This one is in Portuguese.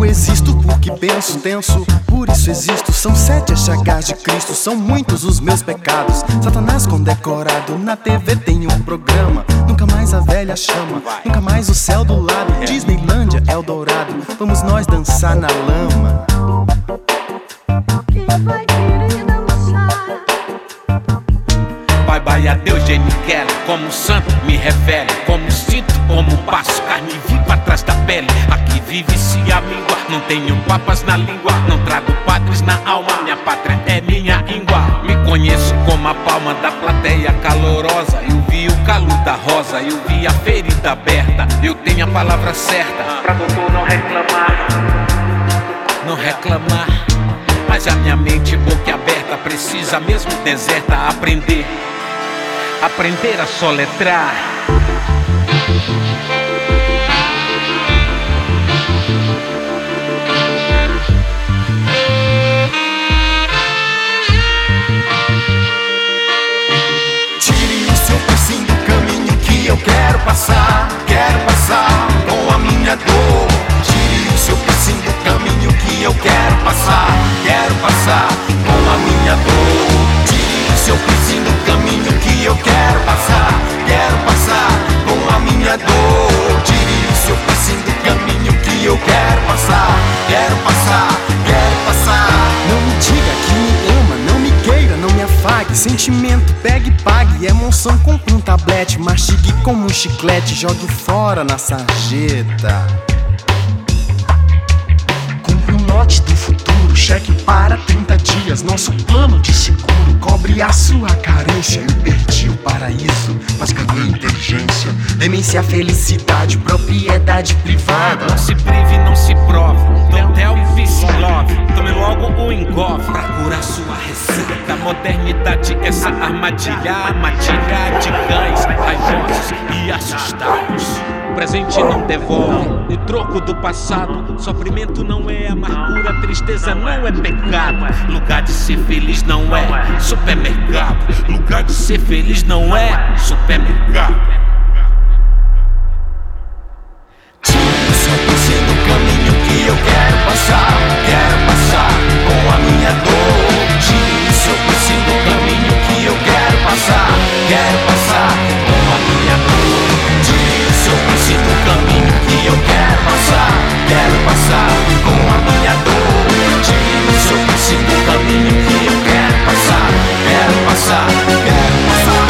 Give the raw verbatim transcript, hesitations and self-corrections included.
Eu existo porque penso tenso, por isso existo. São sete as chagas de Cristo, são muitos os meus pecados. Satanás condecorado, na T V tem um programa. Nunca mais a velha chama, nunca mais o céu do lado. Disneylândia, Eldorado, vamos nós dançar na lama. Quem vai querer dançar? Bye bye, adeus, Jane Kelly. Como santo me revele, como sinto, como passo, carne viva atrás da pele. Aqui vive-se a míngua, não tenho papas na língua, não trago padres na alma, minha pátria é minha íngua. Me conheço como a palma da plateia calorosa. Eu vi o calo da rosa, eu vi a ferida aberta. Eu tenho a palavra certa pra doutor não reclamar, não reclamar. Mas a minha mente boca aberta precisa mesmo deserta aprender, aprender a soletrar. Tire o seu piercing do caminho que eu quero passar, quero passar com a minha dor. Tire o seu piercing do caminho que eu quero passar, quero passar com a minha dor. Tire o seu piercing do caminho que eu quero passar, quero passar com a minha dor. Tire o seu piercing do caminho que eu quero passar, quero passar, quero passar. Não me diga que me ama, não me queira, não me afague. Sentimento, pegue e pague. É monção, compre um tablete, mastigue como um chiclete, jogue fora na sarjeta. Compre um lote do futuro, cheque para trinta dias. Nosso plano de seguro cobre a sua carência. Eu perdi o paraíso, mas ganhei inteligência. Demência, felicidade, propriedade privada. Não se prive, não se prove. Don't tell me peace love. Tome logo o engolfe pra curar sua receita. Modernidade, essa armadilha, armadilha de cães raivosos e assustados. O presente não devolve o troco do passado. Sofrimento não é amargura, tristeza não é pecado. Lugar de ser feliz não é supermercado. Lugar de ser feliz não é supermercado. Tire o seu piercing do caminho que eu quero passar, quero passar com a minha dor. Tire o seu piercing do caminho que eu quero passar, quero passar com a minha dor. Tire o seu piercing do caminho que eu quero passar, quero passar com a minha dor. Tire o seu piercing do caminho que eu quero passar, quero passar, quero passar.